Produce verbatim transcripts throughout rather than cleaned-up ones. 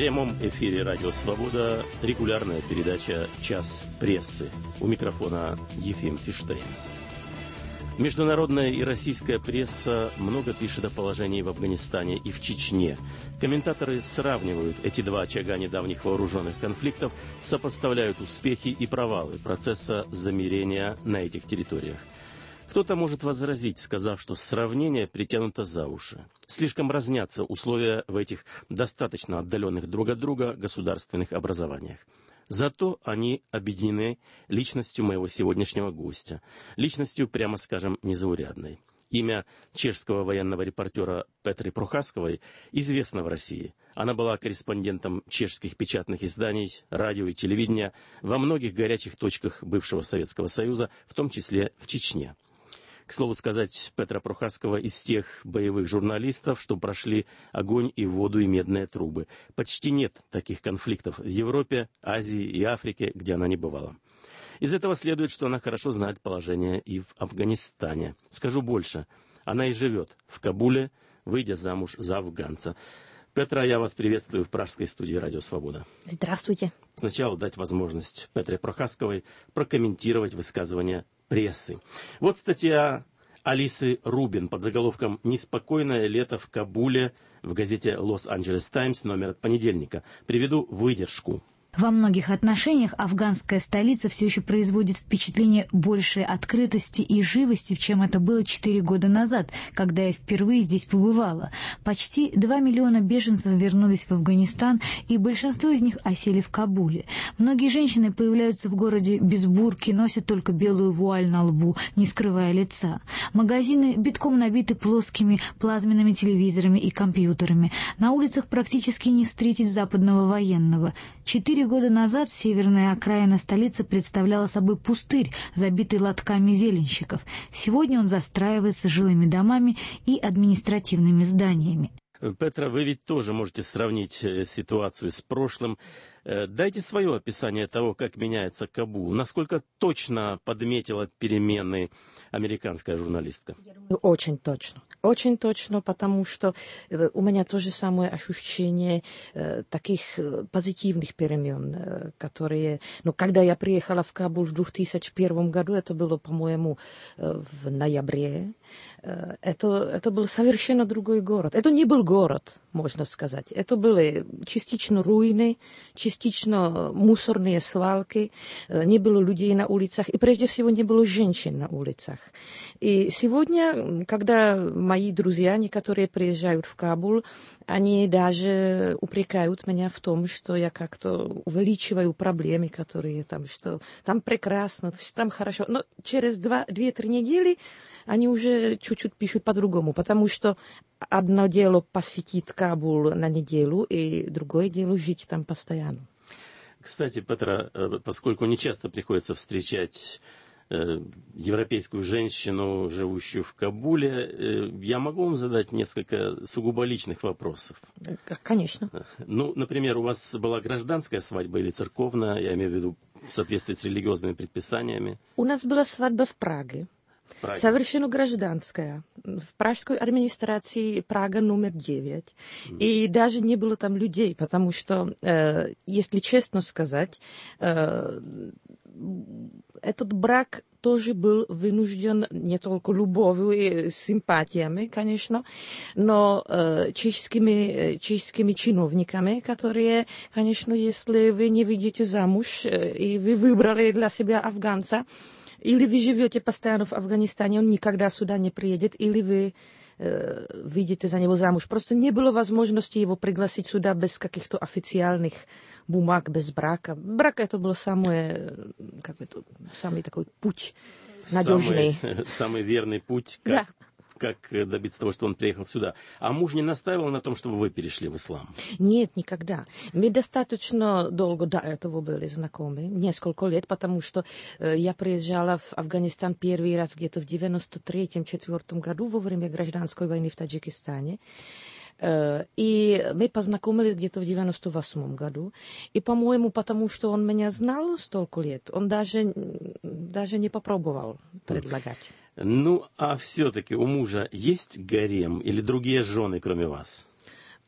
прямом эфире «Радио Свобода» регулярная передача «Час прессы». У микрофона Ефим Фиштейн. Международная и российская пресса много пишет о положении в Афганистане и в Чечне. Комментаторы сравнивают эти два очага недавних вооруженных конфликтов, сопоставляют успехи и провалы процесса замирения на этих территориях. Кто-то может возразить, сказав, что сравнение притянуто за уши. Слишком разнятся условия в этих достаточно отдаленных друг от друга государственных образованиях. Зато они объединены личностью моего сегодняшнего гостя. Личностью, прямо скажем, незаурядной. Имя чешского военного репортера Петры Прохасковой известно в России. Она была корреспондентом чешских печатных изданий, радио и телевидения во многих горячих точках бывшего Советского Союза, в том числе в Чечне. К слову сказать, Петра Прохаскова из тех боевых журналистов, что прошли огонь и воду и медные трубы. Почти нет таких конфликтов в Европе, Азии и Африке, где она не бывала. Из этого следует, что она хорошо знает положение и в Афганистане. Скажу больше, она и живет в Кабуле, выйдя замуж за афганца. Петра, я вас приветствую в пражской студии «Радио Свобода». Здравствуйте. Сначала дать возможность Петре Прохасковой прокомментировать высказывания прессы. Вот статья Алисы Рубин под заголовком «Неспокойное лето в Кабуле» в газете «Лос-Анджелес Таймс», номер от понедельника. Приведу выдержку. Во многих отношениях афганская столица все еще производит впечатление большей открытости и живости, чем это было четыре года назад, когда я впервые здесь побывала. Почти два миллиона беженцев вернулись в Афганистан, и большинство из них осели в Кабуле. Многие женщины появляются в городе без бурки, носят только белую вуаль на лбу, не скрывая лица. Магазины битком набиты плоскими плазменными телевизорами и компьютерами. На улицах практически не встретить западного военного. Четыре года назад северная окраина столицы представляла собой пустырь, забитый лотками зеленщиков. Сегодня он застраивается жилыми домами и административными зданиями. Петра, вы ведь тоже можете сравнить ситуацию с прошлым. Дайте свое описание того, как меняется Кабул. Насколько точно подметила перемены американская журналистка? Очень точно. Очень точно, потому что у меня то же самое ощущение таких позитивных перемен, которые... Ну, когда я приехала в Кабул в две тысячи первом году, это было, по-моему, в ноябре, это, это был совершенно другой город. Это не был город, можно сказать. Это были частично руины, частично мусорные свалки, не было людей на улицах, и прежде всего не было женщин на улицах. И сегодня, когда мои друзья, некоторые приезжают в Кабул, они даже упрекают меня в том, что я как-то увеличиваю проблемы, которые там, что там прекрасно, что там хорошо. Но через две-три недели они уже чуть-чуть пишут по-другому, потому что одно дело посетить Кабул на неделю, и другое дело жить там постоянно. Кстати, Петра, поскольку не часто приходится встречать э, европейскую женщину, живущую в Кабуле, э, я могу вам задать несколько сугубо личных вопросов? Конечно. Ну, например, у вас была гражданская свадьба или церковная, я имею в виду в соответствии с религиозными предписаниями? У нас была свадьба в Праге. Праге. Совершенно гражданская. В пражской администрации Прага номер девять. Mm. И даже не было там людей, потому что, э, если честно сказать, э, этот брак тоже был вынужден не только любовью и симпатиями, конечно, но э, чешскими, чешскими чиновниками, которые, конечно, если вы не выйдете замуж, э, и вы выбрали для себя афганца, или вы живете постоянно в Афганистане, он никогда сюда не приедет, или вы э, выйдете за него замуж. Просто не было возможности его пригласить сюда без каких-то официальных бумаг, без брака. Брак это был самый, как бы, самый такой путь надежный. Самый, самый верный путь, как, да. как добиться того, что он приехал сюда. А муж не настаивал на том, чтобы вы перешли в ислам? Нет, никогда. Мы достаточно долго до этого были знакомы, несколько лет, потому что э, я приезжала в Афганистан первый раз где-то в девяносто третьем — четвёртом году во время гражданской войны в Таджикистане. Э, и мы познакомились где-то в девяносто восьмом году. И, по-моему, потому что он меня знал столько лет, он даже, даже не попробовал предлагать. Ну, а все-таки у мужа есть гарем или другие жены, кроме вас?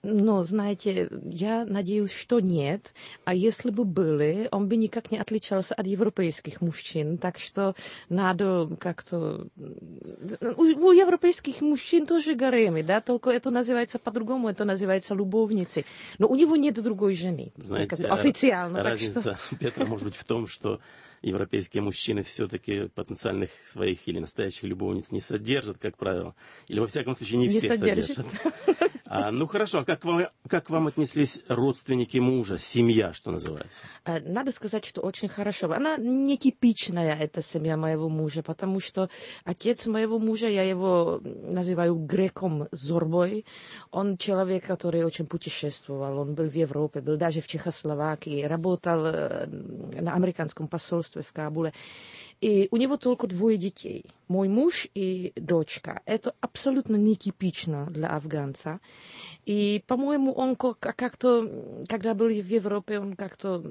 Но, знаете, я надеюсь, что нет. А если бы были, он бы никак не отличался от европейских мужчин. Так что надо как-то... У, у европейских мужчин тоже гаремы, да, только это называется по-другому, это называется любовницы. Но у него нет другой жены. Знаете, официально. Разница, что... Петра, может быть в том, что европейские мужчины все-таки потенциальных своих или настоящих любовниц не содержат, как правило. Или, во всяком случае, не, не всех содержат. содержат. А, ну хорошо, а как к вам, как к вам отнеслись родственники мужа, семья, что называется? Надо сказать, что очень хорошо. Она нетипичная, эта семья моего мужа, потому что отец моего мужа, я его называю греком Зорбой. Он человек, который очень путешествовал. Он был в Европе, был даже в Чехословакии, работал на американском посольстве в Кабуле. И у него только двое детей. Мой муж и дочка. Это абсолютно нетипично для афганца. И, по-моему, он как-то, когда был в Европе, он как-то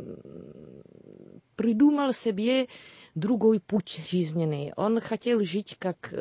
придумал себе другой путь жизненный. Он хотел жить как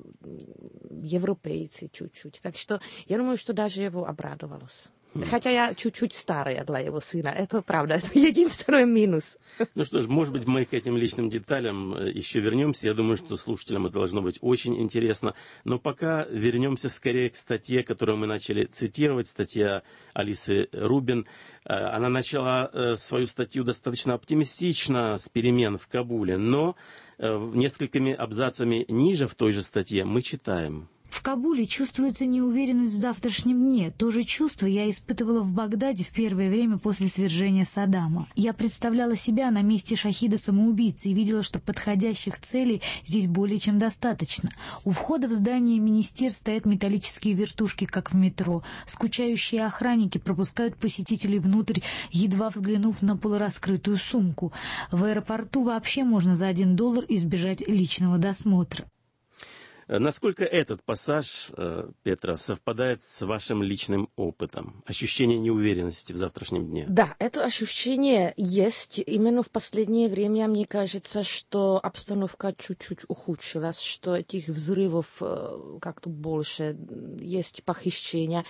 европейцы чуть-чуть. Так что я думаю, что даже его обрадовалось. Хотя я чуть-чуть старая для его сына. Это правда. Это единственный минус. Ну что ж, может быть, мы к этим личным деталям еще вернемся. Я думаю, что слушателям это должно быть очень интересно. Но пока вернемся скорее к статье, которую мы начали цитировать. Статья Алисы Рубин. Она начала свою статью достаточно оптимистично с перемен в Кабуле. Но несколькими абзацами ниже в той же статье мы читаем: в Кабуле чувствуется неуверенность в завтрашнем дне. То же чувство я испытывала в Багдаде в первое время после свержения Саддама. Я представляла себя на месте шахида-самоубийцы и видела, что подходящих целей здесь более чем достаточно. У входа в здание министерств стоят металлические вертушки, как в метро. Скучающие охранники пропускают посетителей внутрь, едва взглянув на полураскрытую сумку. В аэропорту вообще можно за один доллар избежать личного досмотра. Насколько этот пассаж, Петра, совпадает с вашим личным опытом? Ощущение неуверенности в завтрашнем дне? Да, это ощущение есть. Именно в последнее время мне кажется, что обстановка чуть-чуть ухудшилась, что этих взрывов как-то больше, есть похищения.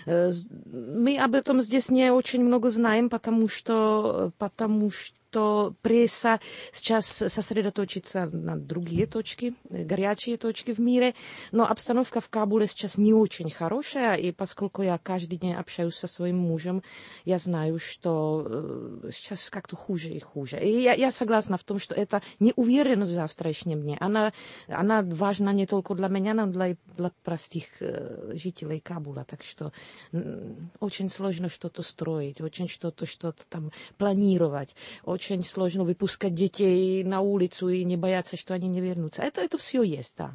Мы об этом здесь не очень много знаем, потому что, потому что что пресса сейчас сосредоточится на другие точки, горячие точки в мире, но обстановка в Кабуле сейчас не очень хорошая, и поскольку я каждый день общаюсь со своим мужем, я знаю, что сейчас как-то хуже и хуже. И я, я согласна в том, что это неуверенность в завтрашнем дне. Она, она важна не только для меня, но и для, для простых жителей Кабула. Так что очень сложно что-то строить, очень что-то, что-то там планировать, очень Очень сложно выпускать детей на улицу и не бояться, что они не вернутся. Это, это все есть, да.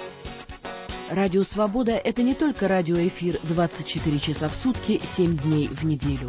Радио «Свобода» — это не только радиоэфир двадцать четыре часа в сутки, семь дней в неделю.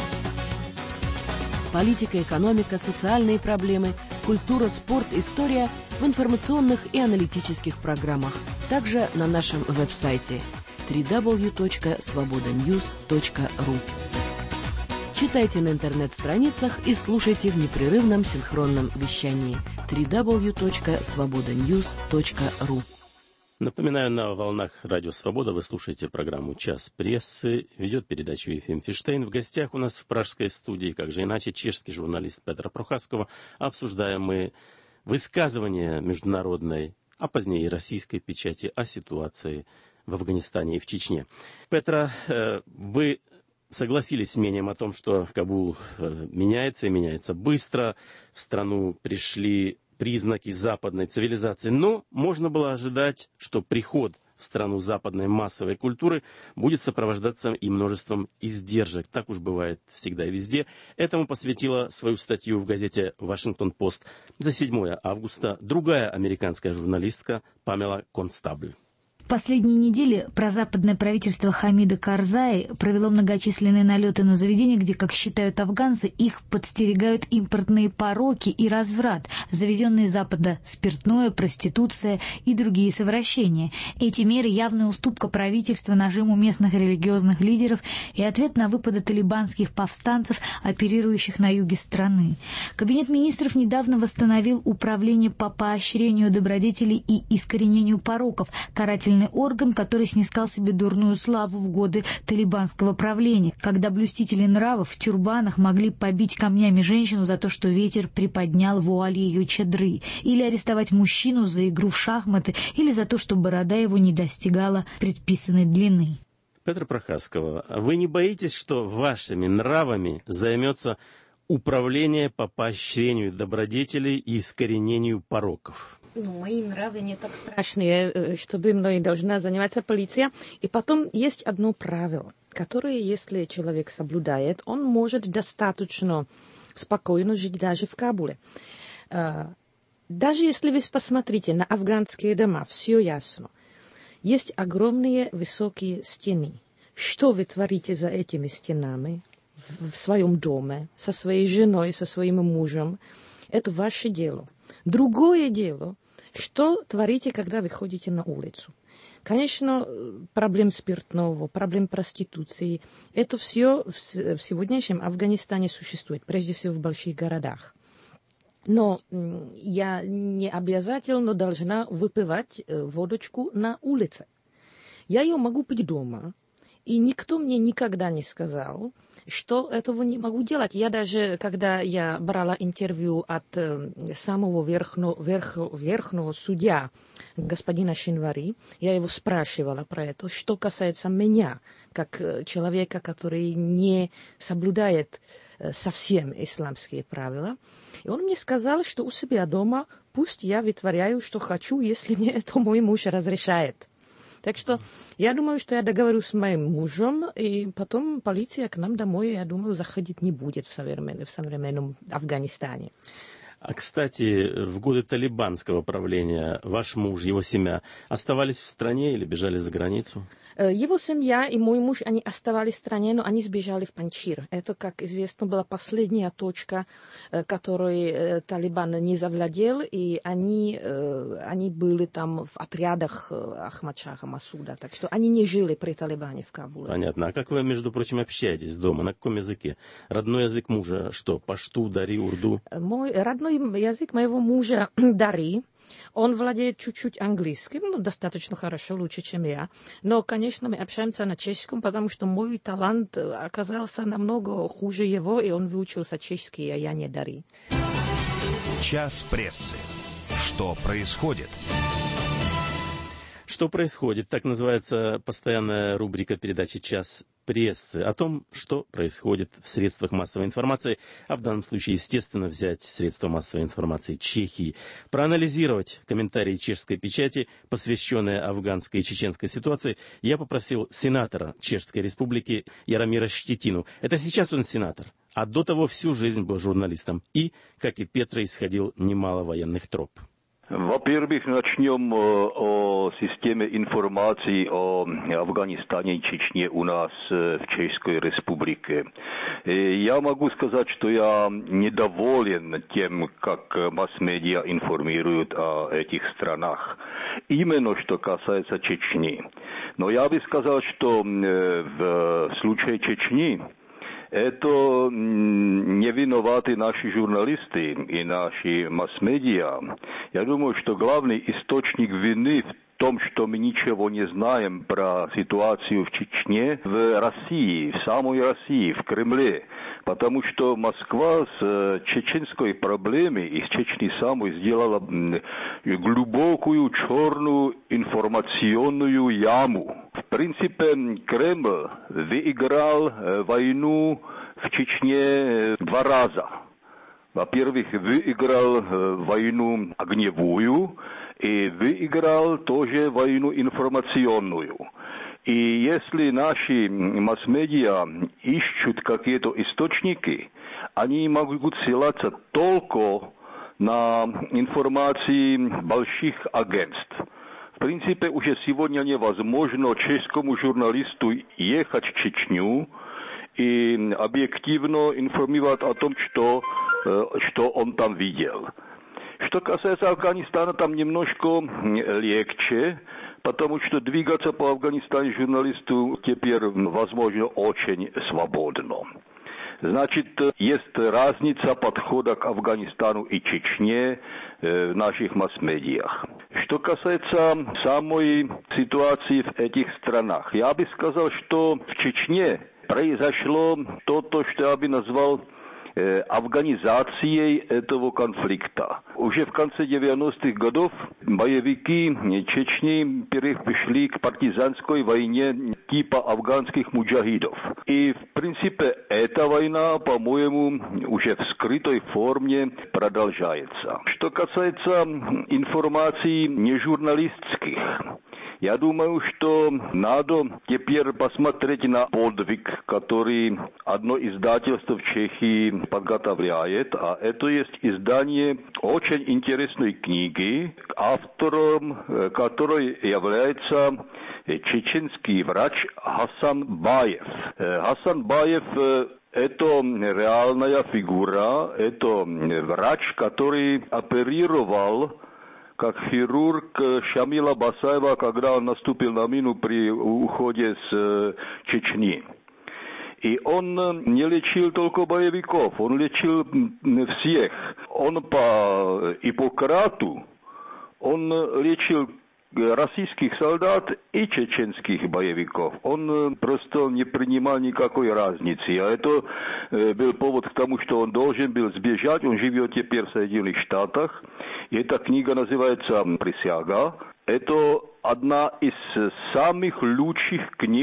Политика, экономика, социальные проблемы, культура, спорт, история в информационных и аналитических программах. Также на нашем веб-сайте дабл ю дабл ю дабл ю точка свобода ньюс точка ру. Читайте на интернет-страницах и слушайте в непрерывном синхронном вещании дабл ю дабл ю дабл ю точка свобода ньюс точка ру. Напоминаю, на волнах Радио Свобода вы слушаете программу «Час прессы». Ведет передачу Ефим Фиштейн. В гостях у нас в пражской студии, как же иначе, чешский журналист Петра Прохаскова. Обсуждаем мы высказывания международной, а позднее и российской печати о ситуации в Афганистане и в Чечне. Петра, вы согласились с мнением о том, что Кабул меняется и меняется быстро. В страну пришли признаки западной цивилизации. Но можно было ожидать, что приход в страну западной массовой культуры будет сопровождаться и множеством издержек. Так уж бывает всегда и везде. Этому посвятила свою статью в газете «Вашингтон-Пост» за седьмое августа другая американская журналистка Памела Констабль. В последние недели прозападное правительство Хамида Карзаи провело многочисленные налеты на заведения, где, как считают афганцы, их подстерегают импортные пороки и разврат, завезенные из Запада спиртное, проституция и другие совращения. Эти меры – явная уступка правительства нажиму местных религиозных лидеров и ответ на выпады талибанских повстанцев, оперирующих на юге страны. Кабинет министров недавно восстановил управление по поощрению добродетелей и искоренению пороков, карательные правоохранительный орган, который снискал себе дурную славу в годы талибанского правления, когда блюстители нравов в тюрбанах могли побить камнями женщину за то, что ветер приподнял вуаль ее чадры, или арестовать мужчину за игру в шахматы, или за то, что борода его не достигала предписанной длины. Петра Прохаскова, вы не боитесь, что вашими нравами займется управление по поощрению добродетелей и искоренению пороков? Ну, мои нравы не так страшные, чтобы мной должна заниматься полиция. И потом есть одно правило, которое, если человек соблюдает, он может достаточно спокойно жить даже в Кабуле. Даже если вы посмотрите на афганские дома, все ясно. Есть огромные высокие стены. Что вы творите за этими стенами в своем доме, со своей женой, со своим мужем? Это ваше дело. Другое дело, что творите, когда вы ходите на улицу. Конечно, проблем спиртного, проблем проституции, это все в сегодняшнем Афганистане существует, прежде всего в больших городах. Но я не обязательно должна выпивать водочку на улице. Я ее могу пить дома, и никто мне никогда не сказал, что этого не могу делать. Я даже, когда я брала интервью от э, самого верхного, верх, верхного судья, господина Шинвари, я его спрашивала про это, что касается меня, как человека, который не соблюдает э, совсем исламские правила. И он мне сказал, что у себя дома пусть я вытворяю, что хочу, если мне это мой муж разрешает. Так что я думаю, что я договорюсь с моим мужем, и потом полиция к нам домой, я думаю, заходить не будет в современном, в современном Афганистане. А, кстати, в годы талибанского правления ваш муж, его семья оставались в стране или бежали за границу? Его семья и мой муж, они оставались в стране, но они сбежали в Панчшир. Это, как известно, была последняя точка, которой Талибан не завладел, и они, они были там в отрядах Ахмад-Шаха Масуда. Так что они не жили при Талибане в Кабуле. Понятно. А как вы, между прочим, общаетесь дома? На каком языке? Родной язык мужа что? Пашту, дари, урду? Мой родной язык моего мужа дари. Он владеет чуть-чуть английским, ну, достаточно хорошо, лучше, чем я. Но, конечно, мы общаемся на чешском, потому что мой талант оказался намного хуже его, и он выучился чешский, а я не дари. Час прессы. Что происходит? Что происходит? Так называется постоянная рубрика передачи «Час прессы». О том, что происходит в средствах массовой информации, а в данном случае, естественно, взять средства массовой информации Чехии, проанализировать комментарии чешской печати, посвященные афганской и чеченской ситуации, я попросил сенатора Чешской Республики Яромира Щетину. Это сейчас он сенатор, а до того всю жизнь был журналистом и, как и Петра, исходил немало военных троп. Во-первых, начнем о системе информации о Афганистане и Чечне у нас в Чешской Республике. Я могу сказать, что я недоволен тем, как масс-медиа информируют о этих странах. Именно что касается Чечни. Но я бы сказал, что в случае Чечни это не виноваты наши журналисты и наши масс-медиа. Я думаю, что главный источник вины в том, что мы ничего не знаем про ситуацию в Чечне, в России, в самой России, в Кремле. Потому что Москва с чеченской проблемой и с Чечней самой сделала глубокую черную информационную яму. В принципе, Кремль выиграл войну в Чечне два раза. Во-первых, выиграл войну огневую и выиграл тоже войну информационную. И если наши масс-медиа ищут какие-то источники, они могут ссылаться только на информации больших агентств. В принципе, уже сегодня невозможно чешскому журналисту ехать в Чечню и объективно информировать о том, что, что он там видел. Что касается Афганистана, там немножко легче, потому что двигаться по Афганистану журналисту теперь возможно очень свободно. Значит, есть разница подхода к Афганистану и Чечне в наших масс-медиах. Что касается самой ситуации в этих странах, я бы сказал, что в Чечне произошло то, то что я бы назвал э, афганизацией этого конфликта. Уже в конце девяностых годов боевики Чечни перешли к партизанской войне типа афганских муджахидов. И, в принципе, эта война, по-моему, уже в скрытой форме продолжается. Что касается информации нежурналистских, я думаю, что надо теперь посмотреть на подвиг, который одно издательство в Чехии подготовляет, а это есть издание очень интересной книги, автором которой является чеченский врач Хасан Баев. Хасан Баев – это реальная фигура, это врач, который оперировал как хирург Шамила Басаева, когда он наступил на мину при уходе с Чечни. И он не лечил только боевиков, он лечил всех. Он по Иппократу, он лечил российских солдат и чеченских боевиков. Он просто не принимал никакой разницы. А это был повод к тому, что он должен был сбежать. Он живет теперь в Соединенных Штатах. И эта книга называется «Присяга». Это одна из самых лучших книг,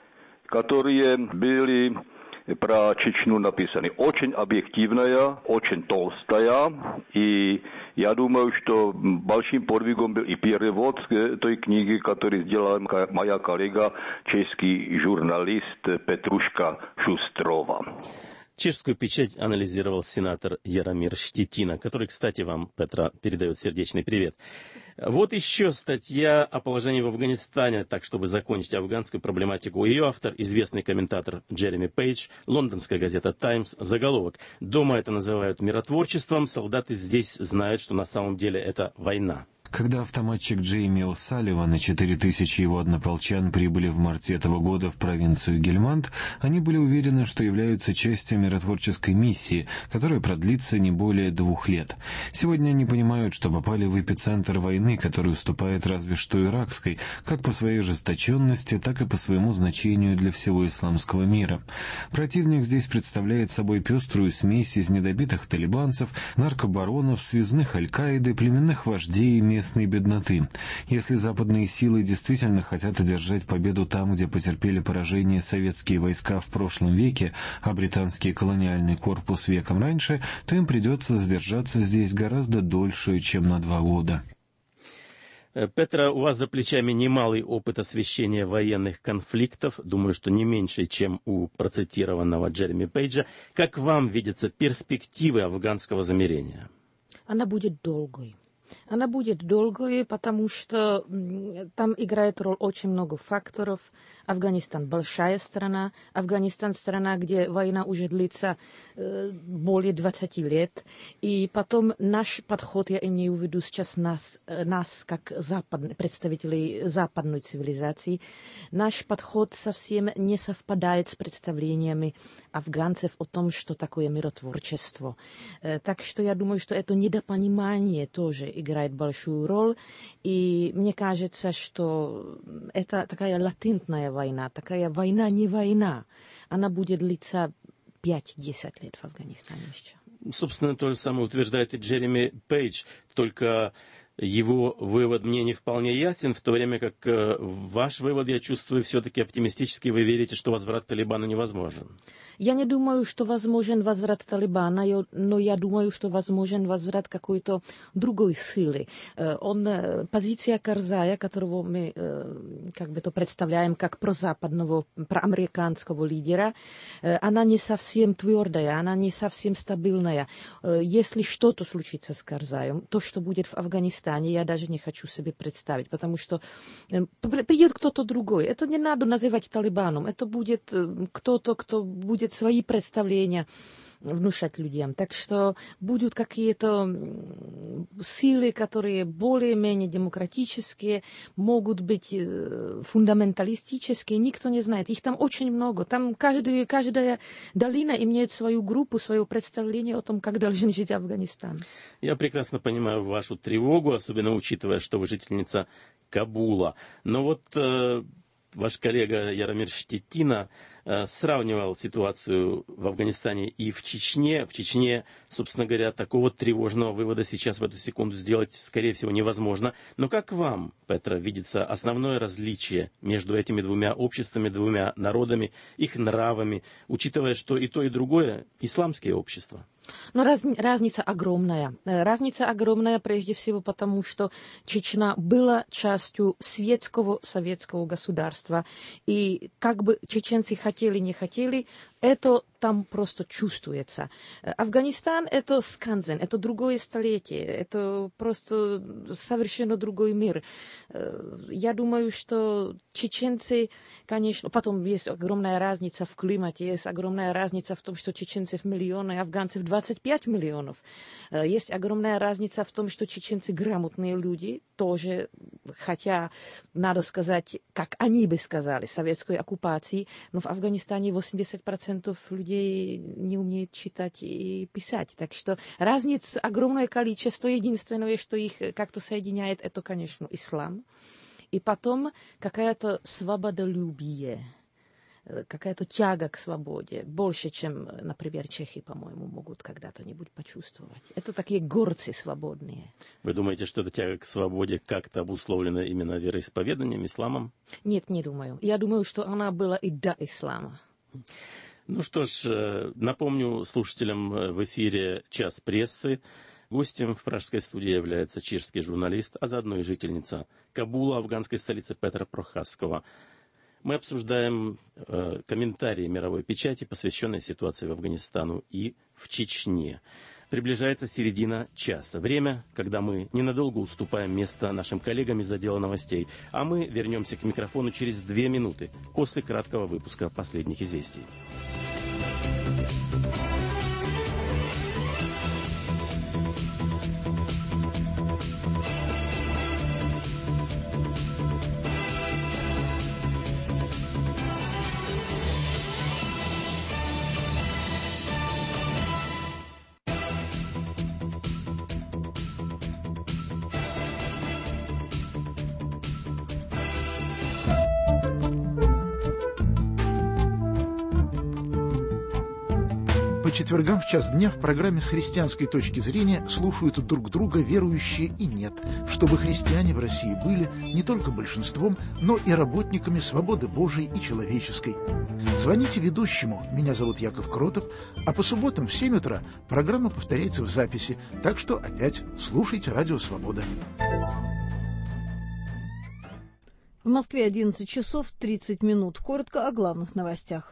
которые были про Чечню написаны. Очень объективная, очень толстая, и я думаю, что большим подвигом был и перевод той книги, который сделала моя коллега, чешский журналист Петрушка Шустрова. Чешскую печать анализировал сенатор Яромир Щетина, который, кстати, вам, Петра, передает сердечный привет. Вот еще статья о положении в Афганистане, так, чтобы закончить афганскую проблематику. Ее автор, известный комментатор Джереми Пейдж, лондонская газета «Таймс», заголовок. Дома это называют миротворчеством, солдаты здесь знают, что на самом деле это война. Когда автоматчик Джейми О'Салливан и четыре тысячи его однополчан прибыли в марте этого года в провинцию Гельманд, они были уверены, что являются частью миротворческой миссии, которая продлится не более двух лет. Сегодня они понимают, что попали в эпицентр войны, который уступает разве что иракской, как по своей ожесточенности, так и по своему значению для всего исламского мира. Противник здесь представляет собой пеструю смесь из недобитых талибанцев, наркобаронов, связных Аль-Каиды, племенных вождей и местной бедноты. Если западные силы действительно хотят одержать победу там, где потерпели поражение советские войска в прошлом веке, а британский колониальный корпус веком раньше, то им придется сдержаться здесь гораздо дольше, чем на два года. Петра, у вас за плечами немалый опыт освещения военных конфликтов, думаю, что не меньше, чем у процитированного Джереми Пейджа. Как вам видятся перспективы афганского замирения? Она будет долгой. Она будет долгой, потому что там играет роль очень много факторов. Афганистан – большая страна. Афганистан – страна, где война уже длится э, более двадцати лет. И потом наш подход, я имею в виду сейчас нас, нас как запад, представителей западной цивилизации, наш подход совсем не совпадает с представлениями афганцев о том, что такое миротворчество. Э, так что я думаю, что это недопонимание тоже играет большую роль. И мне кажется, что это такая латентная война, такая война не война. Она будет длиться пять-десять лет в Афганистане еще. Собственно, то же самое утверждает и Джереми Пейдж, только его вывод мне не вполне ясен, в то время как э, ваш вывод, я чувствую, все-таки оптимистически. Вы верите, что возврат к Талибану невозможен? Я не думаю, что возможен возврат Талибана, но я думаю, что возможен возврат какой-то другой силы. Он, позиция Карзая, которого мы как бы то представляем как прозападного, проамериканского лидера, она не совсем твердая, она не совсем стабильная. Если что-то случится с Карзаем, то, что будет в Афганистане, я даже не хочу себе представить, потому что придет кто-то другой. Это не надо называть Талибаном, это будет кто-то, кто будет свои представления внушать людям. Так что будут какие-то силы, которые более-менее демократические, могут быть фундаменталистические, никто не знает. Их там очень много. Там каждый, каждая долина имеет свою группу, свое представление о том, как должен жить Афганистан. Я прекрасно понимаю вашу тревогу, особенно учитывая, что вы жительница Кабула. Но вот э, ваш коллега Яромир Щетина э, сравнивал ситуацию в Афганистане и в Чечне. В Чечне, собственно говоря, такого тревожного вывода сейчас в эту секунду сделать, скорее всего, невозможно. Но как вам, Петра, видится основное различие между этими двумя обществами, двумя народами, их нравами, учитывая, что и то, и другое исламские общества? Но раз, разница огромная. Разница огромная прежде всего потому, что Чечня была частью светского советского государства. И как бы чеченцы хотели, не хотели, это там просто чувствуется. Афганистан – это сканзен, это другое столетие, это просто совершенно другой мир. Я думаю, что чеченцы, конечно, потом есть огромная разница в климате, есть огромная разница в том, что чеченцев миллионы, афганцев двадцать пять миллионов. Есть огромная разница в том, что чеченцы грамотные люди, тоже, хотя, надо сказать, как они бы сказали, советской оккупации, но в Афганистане восемьдесят процентов людей не умеют читать и писать. Так что разниц огромное количество. Единственное, что их как-то соединяет, это, конечно, ислам. И потом какая-то свободолюбие, какая-то тяга к свободе. Больше, чем, например, чехи, по-моему, могут когда-то-нибудь почувствовать. Это такие горцы свободные. Вы думаете, что эта тяга к свободе как-то обусловлена именно вероисповеданием, исламом? Нет, не думаю. Я думаю, что она была и до ислама. Ну что ж, напомню слушателям в эфире «Час прессы». Гостем в пражской студии является чешский журналист, а заодно и жительница Кабула, афганской столицы, Петра Прохаскова. Мы обсуждаем э, комментарии мировой печати, посвященные ситуации в Афганистане и в Чечне. Приближается середина часа. Время, когда мы ненадолго уступаем место нашим коллегам из отдела новостей. А мы вернемся к микрофону через две минуты после краткого выпуска последних известий. По четвергам в час дня в программе «С христианской точки зрения» слушают друг друга верующие и нет, чтобы христиане в России были не только большинством, но и работниками свободы Божией и человеческой. Звоните ведущему, меня зовут Яков Кротов, а по субботам в семь утра программа повторяется в записи, так что опять слушайте «Радио Свобода». В Москве одиннадцать часов тридцать минут. Коротко о главных новостях.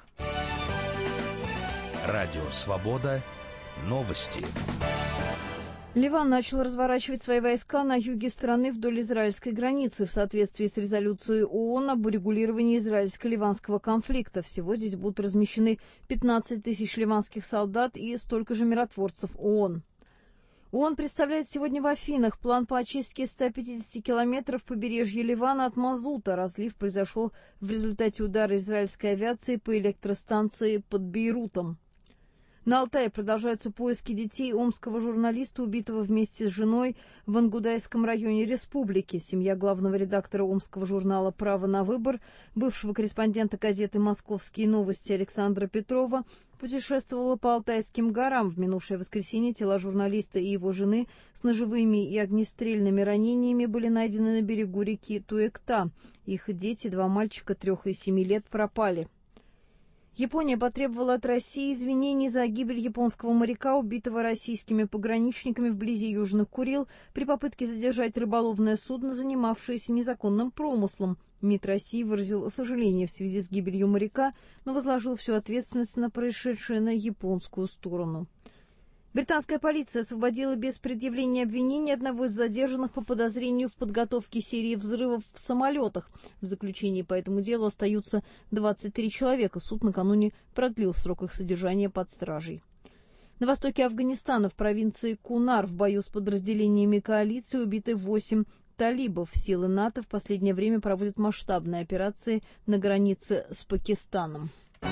Радио «Свобода». Новости. Ливан начал разворачивать свои войска на юге страны вдоль израильской границы в соответствии с резолюцией ООН об урегулировании израильско-ливанского конфликта. Всего здесь будут размещены пятнадцать тысяч ливанских солдат и столько же миротворцев ООН. ООН представляет сегодня в Афинах план по очистке ста пятидесяти километров побережья Ливана от мазута. Разлив произошел в результате удара израильской авиации по электростанции под Бейрутом. На Алтае продолжаются поиски детей омского журналиста, убитого вместе с женой в Ангудайском районе республики. Семья главного редактора омского журнала «Право на выбор», бывшего корреспондента газеты «Московские новости» Александра Петрова, путешествовала по Алтайским горам. В минувшее воскресенье тела журналиста и его жены с ножевыми и огнестрельными ранениями были найдены на берегу реки Туэкта. Их дети, два мальчика трех и семи лет, пропали. Япония потребовала от России извинений за гибель японского моряка, убитого российскими пограничниками вблизи Южных Курил при попытке задержать рыболовное судно, занимавшееся незаконным промыслом. МИД России выразил сожаление в связи с гибелью моряка, но возложил всю ответственность на происшедшее на японскую сторону. Британская полиция освободила без предъявления обвинений одного из задержанных по подозрению в подготовке серии взрывов в самолетах. В заключении по этому делу остаются двадцать три человека. Суд накануне продлил срок их содержания под стражей. На востоке Афганистана, в провинции Кунар, в бою с подразделениями коалиции убиты восемь талибов. Силы НАТО в последнее время проводят масштабные операции на границе с Пакистаном.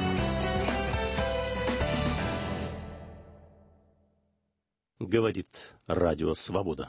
Говорит Радио Свобода.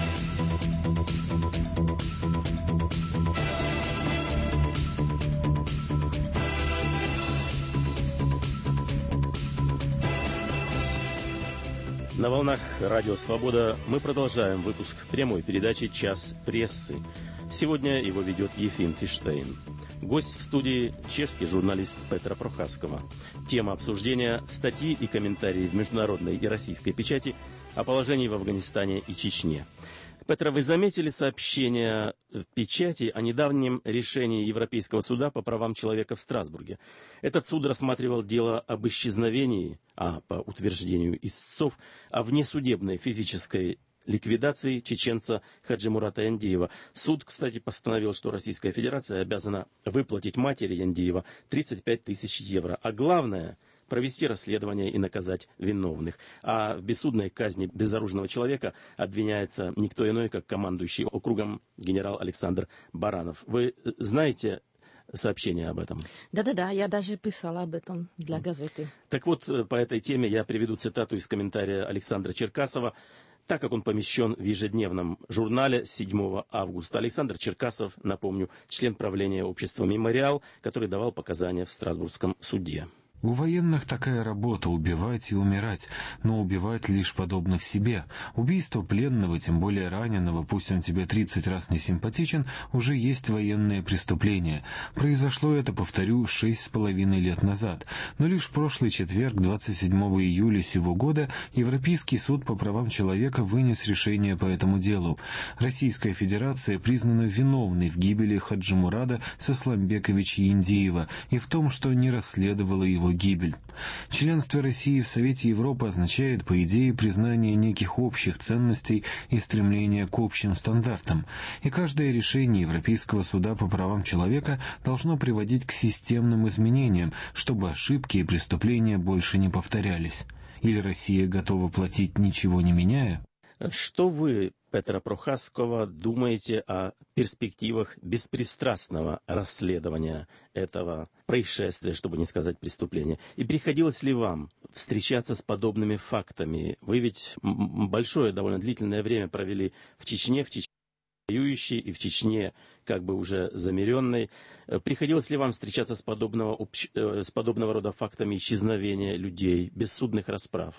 На волнах Радио Свобода мы продолжаем выпуск прямой передачи «Час прессы». Сегодня его ведет Ефим Фиштейн. Гость в студии – чешский журналист Петра Прохаскова. Тема обсуждения – статьи и комментарии в международной и российской печати о положении в Афганистане и Чечне. Петра, вы заметили сообщение в печати о недавнем решении Европейского суда по правам человека в Страсбурге? Этот суд рассматривал дело об исчезновении, а по утверждению истцов, о внесудебной физической ликвидации чеченца Хаджимурата Яндиева. Суд, кстати, постановил, что Российская Федерация обязана выплатить матери Яндиева тридцать пять тысяч евро. А главное – провести расследование и наказать виновных. А в бессудной казни безоружного человека обвиняется никто иной, как командующий округом генерал Александр Баранов. Вы знаете сообщение об этом? Да-да-да, я даже писала об этом для газеты. Так вот, по этой теме я приведу цитату из комментария Александра Черкасова, так как он помещен в ежедневном журнале седьмого августа. Александр Черкасов, напомню, член правления общества «Мемориал», который давал показания в Страсбургском суде. У военных такая работа — убивать и умирать, но убивать лишь подобных себе. Убийство пленного, тем более раненого, пусть он тебе тридцать раз не симпатичен, уже есть военное преступление. Произошло это, повторю, шесть с половиной лет назад. Но лишь в прошлый четверг, двадцать седьмого июля сего года, Европейский суд по правам человека вынес решение по этому делу. Российская Федерация признана виновной в гибели Хаджимурада Сасламбековича Яндиева и в том, что не расследовала его гибель. Членство России в Совете Европы означает, по идее, признание неких общих ценностей и стремление к общим стандартам. И каждое решение Европейского суда по правам человека должно приводить к системным изменениям, чтобы ошибки и преступления больше не повторялись. Или Россия готова платить, ничего не меняя? Что вы, Петра Прохаскова, думаете о перспективах беспристрастного расследования этого происшествия, чтобы не сказать преступления? И приходилось ли вам встречаться с подобными фактами? Вы ведь большое, довольно длительное время провели в Чечне, в Чечне воюющей и в Чечне как бы уже замеренной. Приходилось ли вам встречаться с подобного, общ... с подобного рода фактами исчезновения людей, бессудных расправ?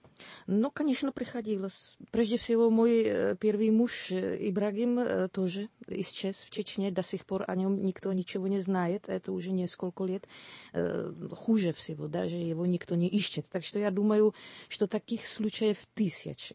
Ну, конечно, приходилось. Прежде всего, мой первый муж Ибрагим тоже исчез в Чечне. До сих пор о нем никто ничего не знает. Это уже несколько лет. Хуже всего, даже его никто не ищет. Так что я думаю, что таких случаев тысячи.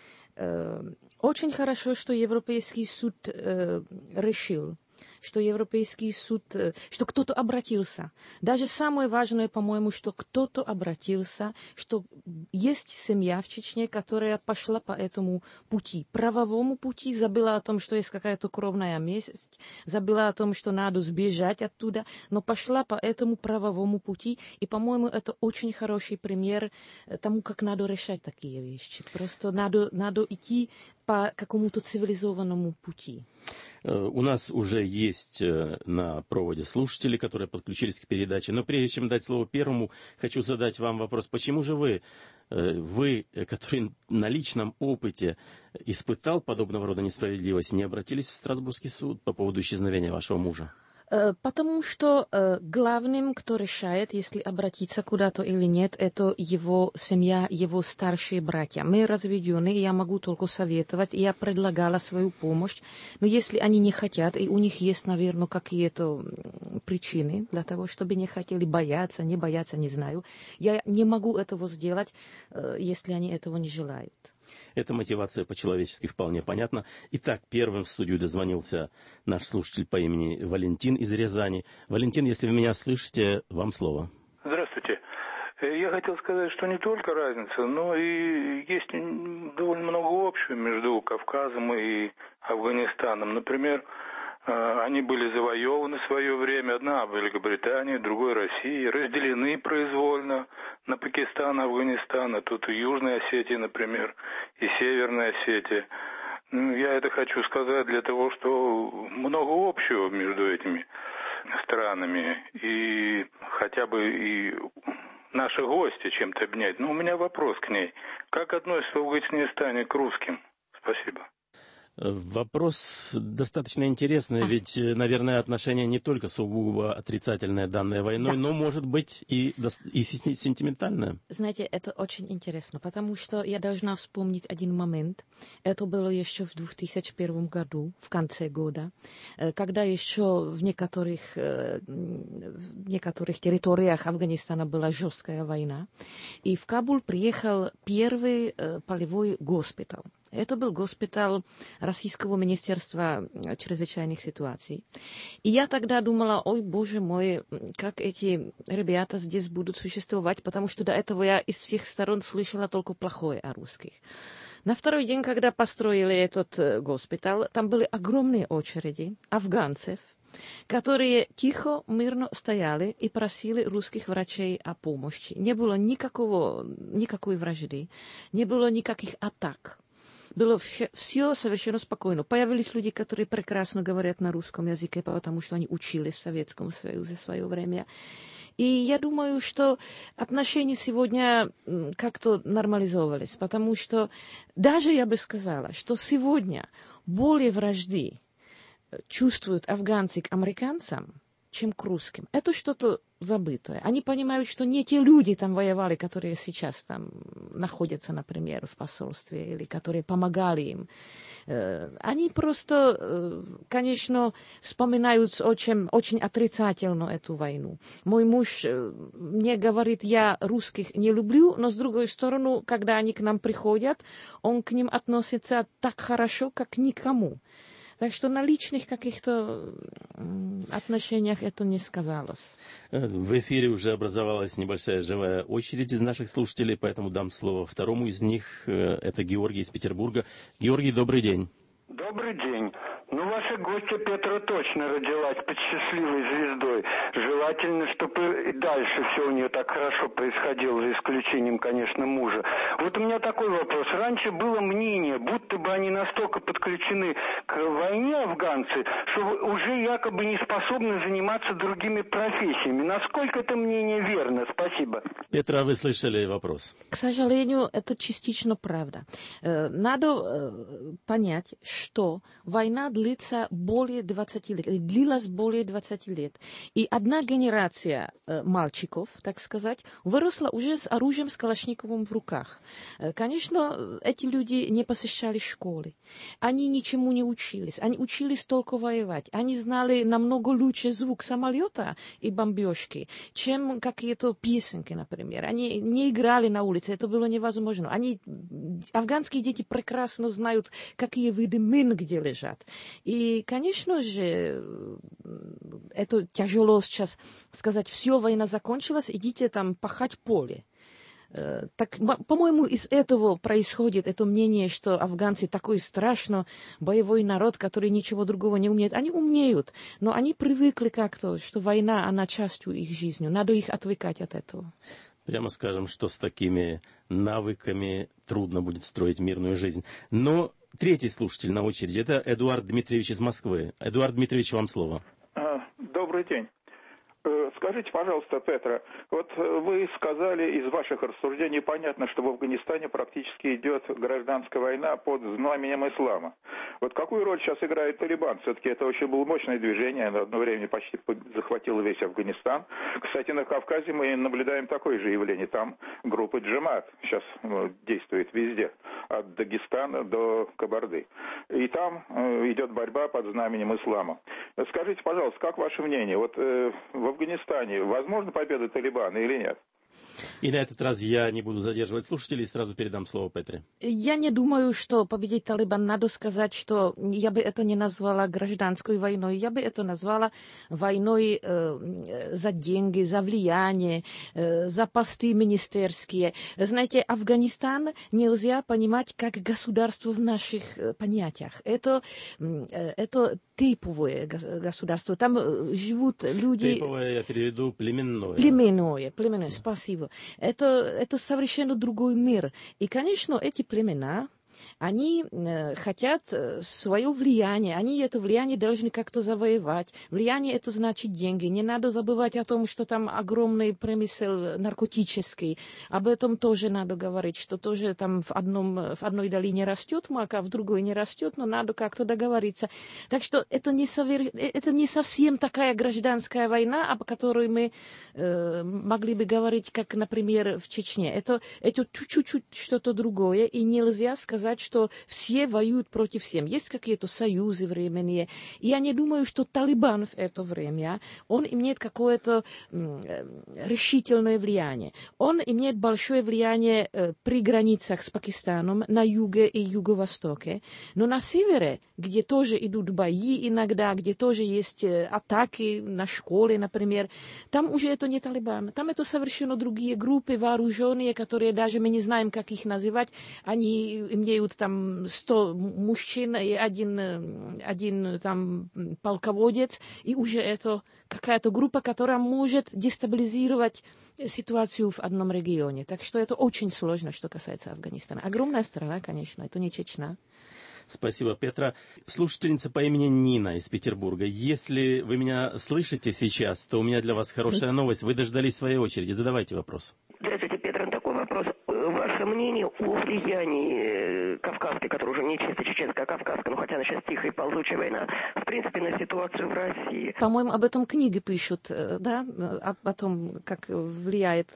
Очень хорошо, что Европейский суд решил, что Европейский суд, что кто-то обратился. Даже самое важное, по-моему, что кто-то обратился, что есть семья в Чечне, которая пошла по этому пути, правовому пути, забыла о том, что есть какая-то кровная месть, забыла о том, что надо сбежать оттуда, но пошла по этому правовому пути. И, по-моему, это очень хороший пример тому, как надо решать такие вещи. Просто надо, надо идти по какому-то цивилизованному пути. У нас уже есть на проводе слушатели, которые подключились к передаче. Но прежде чем дать слово первому, хочу задать вам вопрос. Почему же вы, вы, который на личном опыте испытал подобного рода несправедливость, не обратились в Страсбургский суд по поводу исчезновения вашего мужа? Потому что э, главным, кто решает, если обратиться куда-то или нет, это его семья, его старшие братья. Мы разведены, и я могу только советовать. Я предлагала свою помощь. Но если они не хотят, и у них есть, наверное, какие-то причины для того, чтобы не хотели, бояться, не бояться, не знаю. Я не могу этого сделать, э, если они этого не желают. Эта мотивация по-человечески вполне понятна. Итак, первым в студию дозвонился наш слушатель по имени Валентин из Рязани. Валентин, если вы меня слышите, вам слово. Здравствуйте. Я хотел сказать, что не только разница, но и есть довольно много общего между Кавказом и Афганистаном. Например, Они были завоеваны в свое время. Одна Великобритания, другой Россия. Разделены произвольно на Пакистан, Афганистан. А тут и Южная Осетия, например, и Северная Осетия. Я это хочу сказать для того, что много общего между этими странами. И хотя бы и наши гости чем-то обнять. Но у меня вопрос к ней. Как относится в Афганистане к русским? Спасибо. Вопрос достаточно интересный, а. ведь, наверное, отношение не только сугубо отрицательное данной войной, да. но, может быть, и, и сентиментальное. Знаете, это очень интересно, потому что я должна вспомнить один момент. Это было еще в две тысячи первом году, в конце года, когда еще в некоторых, в некоторых территориях Афганистана была жесткая война. И в Кабул приехал первый полевой госпиталь. Это был госпиталь Российского министерства чрезвычайных ситуаций. И я тогда думала, ой, боже мой, как эти ребята здесь будут существовать, потому что до этого я из всех сторон слышала только плохое о русских. На второй день, когда построили этот госпиталь, там были огромные очереди афганцев, которые тихо, мирно стояли и просили русских врачей о помощи. Не было никакого, никакой вражды, не было никаких атак. Было все, все совершенно спокойно. Появились люди, которые прекрасно говорят на русском языке, потому что они учились в Советском Союзе в свое время. И я думаю, что отношения сегодня как-то нормализовались, потому что даже я бы сказала, что сегодня более вражды чувствуют афганцы к американцам, чем к русским. Это что-то забытое. Они понимают, что не те люди там воевали, которые сейчас там находятся, например, в посольстве, или которые помогали им. Они просто, конечно, вспоминают очень, очень отрицательно эту войну. Мой муж мне говорит, я русских не люблю, но с другой стороны, когда они к нам приходят, он к ним относится так хорошо, как никому. Так что на личных каких-то отношениях это не сказалось. В эфире уже образовалась небольшая живая очередь из наших слушателей, поэтому дам слово второму из них. Это Георгий из Петербурга. Георгий, добрый день. Добрый день. Ну, ваша гостья Петра точно родилась под счастливой звездой. Желательно, чтобы и дальше все у нее так хорошо происходило, за исключением, конечно, мужа. Вот у меня такой вопрос. Раньше было мнение, будто бы они настолько подключены к войне, афганцы, что уже якобы не способны заниматься другими профессиями. Насколько это мнение верно? Спасибо. Петра, вы слышали вопрос? К сожалению, это частично правда. Надо понять, что война длится более двадцати лет, длилась более двадцати лет. И одна генерация э, мальчиков, так сказать, выросла уже с оружием с Калашниковым в руках. Э, конечно, эти люди не посещали школы. Они ничему не учились. Они учились только воевать. Они знали намного лучше звук самолета и бомбежки, чем какие-то песенки, например. Они не играли на улице. Это было невозможно. Они, афганские дети прекрасно знают, какие виды мин где лежат. И, конечно же, это тяжело сейчас сказать, все, война закончилась, идите там пахать поле. Так, по-моему, из этого происходит это мнение, что афганцы такой страшно боевой народ, который ничего другого не умеет. Они умеют, но они привыкли как-то, что война, она частью их жизни. Надо их отвлекать от этого. Прямо скажем, что с такими навыками трудно будет строить мирную жизнь. Но третий слушатель на очереди – это Эдуард Дмитриевич из Москвы. Эдуард Дмитриевич, вам слово. Добрый день. Скажите, пожалуйста, Петра, вот вы сказали, из ваших рассуждений понятно, что в Афганистане практически идет гражданская война под знаменем ислама. Вот какую роль сейчас играет Талибан? Все-таки это очень было мощное движение, на одно время почти захватило весь Афганистан. Кстати, на Кавказе мы наблюдаем такое же явление. Там группа Джамат сейчас ну, действует везде, от Дагестана до Кабарды. И там э, идет борьба под знаменем ислама. Скажите, пожалуйста, как ваше мнение? Вот э, в Афганистане возможна победа Талибана или нет? И на этот раз я не буду задерживать слушателей, сразу передам слово Петре. Я не думаю, что победить Талибан. Надо сказать, что я бы это не назвала гражданской войной. Я бы это назвала войной э, за деньги, за влияние, э, за посты министерские. Знаете, Афганистан нельзя понимать как государство в наших э, понятиях. Это, э, это типовое государство. Там живут люди... Типовое, я переведу, племенное. Племенное, племенное, спасибо. Это, это совершенно другой мир. И, конечно, эти племена... Они э, хотят свое влияние, они это влияние должны как-то завоевать. Влияние это значит деньги. Не надо забывать о том, что там огромный промысел наркотический. Об этом тоже надо говорить, что тоже там в, одном, в одной долине растет мак, а в другой не растет, но надо как-то договориться. Так что это не, совер... это не совсем такая гражданская война, об которой мы э, могли бы говорить, как, например, в Чечне. Это, это чуть-чуть что-то другое, и нельзя сказать, что все воюют против всем. Есть какие-то союзы временные. И я не думаю, что Талибан в это время, он имеет какое-то решительное влияние. Он имеет большое влияние при границах с Пакистаном, на юге и юго-востоке. Но на севере, где тоже идут бои иногда, где тоже есть атаки на школы, например, там уже это не Талибан. Там это совершенно другие группы вооруженные, которые даже мы не знаем, как их называть. Они имеют там сто мужчин и один, один там полководец, и уже это какая-то группа, которая может дестабилизировать ситуацию в одном регионе. Так что это очень сложно, что касается Афганистана. Огромная страна, конечно, это не Чечня. Спасибо, Петра. Слушательница по имени Нина из Петербурга. Если вы меня слышите сейчас, то у меня для вас хорошая новость. Вы дождались своей очереди. Задавайте вопрос. Здравствуйте, Петр. Такой вопрос. Ваше мнение о влиянии кавказской, которая уже не чисто чеченская, а кавказская, но хотя она сейчас тихая и ползучая война, в принципе, на ситуацию в России? По-моему, об этом книги пишут, да, о том, как влияет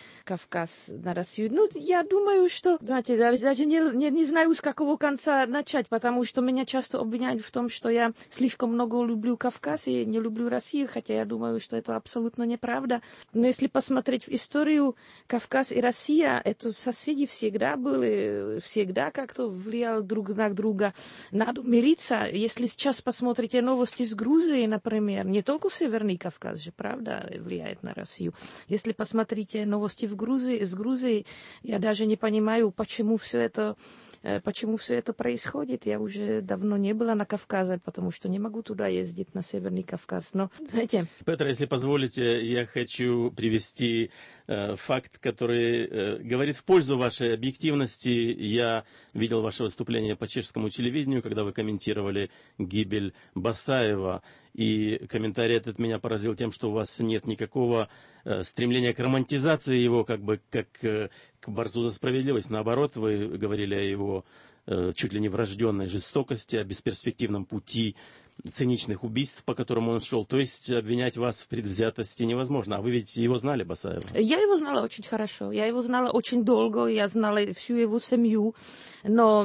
Кавказ на Россию. Ну, я думаю, что, знаете, даже не, не, не знаю, с какого конца начать, потому что меня часто обвиняют в том, что я слишком много люблю Кавказ и не люблю Россию, хотя я думаю, что это абсолютно неправда. Но если посмотреть в историю, Кавказ и Россия, это соседи всегда были, всегда как-то влияли друг на друга. Надо мириться. Если сейчас посмотрите новости с Грузии, например, не только Северный Кавказ же, правда, влияет на Россию. Если посмотрите новости в Грузии, с Грузией, я даже не понимаю, почему все это, почему все это происходит. Я уже давно не была на Кавказе, потому что не могу туда ездить, на Северный Кавказ. Но, знаете... Петр, если позволите, я хочу привести э, факт, который э, говорит в пользу вашей объективности. Я видел ваше выступление по чешскому телевидению, когда вы комментировали гибель Басаева. И комментарий этот меня поразил тем, что у вас нет никакого э, стремления к романтизации его, как бы как э, к борцу за справедливость. Наоборот, вы говорили о его э, чуть ли не врожденной жестокости, о бесперспективном пути циничных убийств, по которым он шел. То есть обвинять вас в предвзятости невозможно. А вы ведь его знали, Басаева? Я его знала очень хорошо. Я его знала очень долго. Я знала всю его семью. Но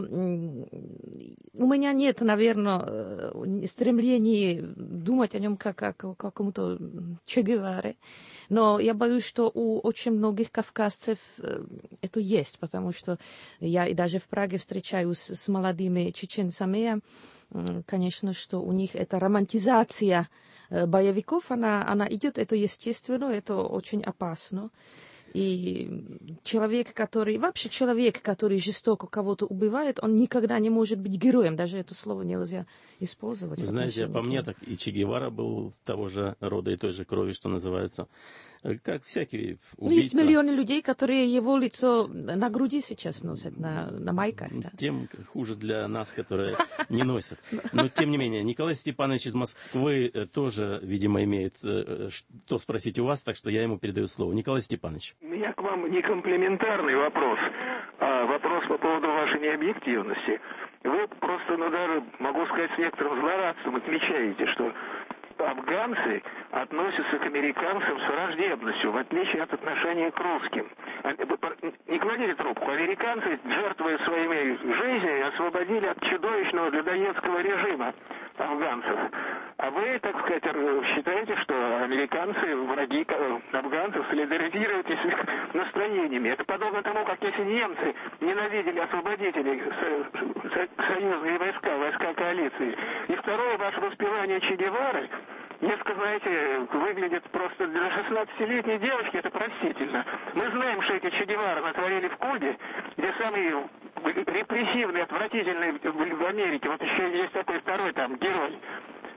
у меня нет, наверное, стремления думать о нем как о каком-то Че Геваре. Но я боюсь, что у очень многих кавказцев это есть, потому что я и даже в Праге встречаюсь с молодыми чеченцами. Конечно, что у них эта романтизация боевиков, она, она идет, это естественно, это очень опасно. И человек, который, вообще человек, который жестоко кого-то убивает, он никогда не может быть героем. Даже это слово нельзя использовать. Вы знаете, по мне так и Че Гевара был того же рода и той же крови, что называется. Как всякий убийца. Есть миллионы людей, которые его лицо на груди сейчас носят, на, на майках. Да. Тем хуже для нас, которые не носят. Но, тем не менее, Николай Степанович из Москвы тоже, видимо, имеет что спросить у вас, так что я ему передаю слово. Николай Степанович. У меня к вам не комплиментарный вопрос, а вопрос по поводу вашей необъективности. Вы просто, ну даже, могу сказать, с некоторым злорадством отмечаете, что афганцы относятся к американцам с враждебностью, в отличие от отношения к русским. Не кладите трубку. Американцы, жертвуя своими жизнями, освободили от чудовищного людоедского режима афганцев. А вы, так сказать, считаете, что американцы, враги афганцев, солидаризируетесь с их настроениями. Это подобно тому, как если немцы ненавидели освободителей, союзные войска, войска коалиции. И второе, ваше воспевание Че Гевары, несколько, знаете, выглядит просто для шестнадцатилетней девочки, это простительно. Мы знаем, что эти Че Гевары натворили в Кубе, где самый репрессивный, отвратительный в Америке, вот еще есть такой второй там герой,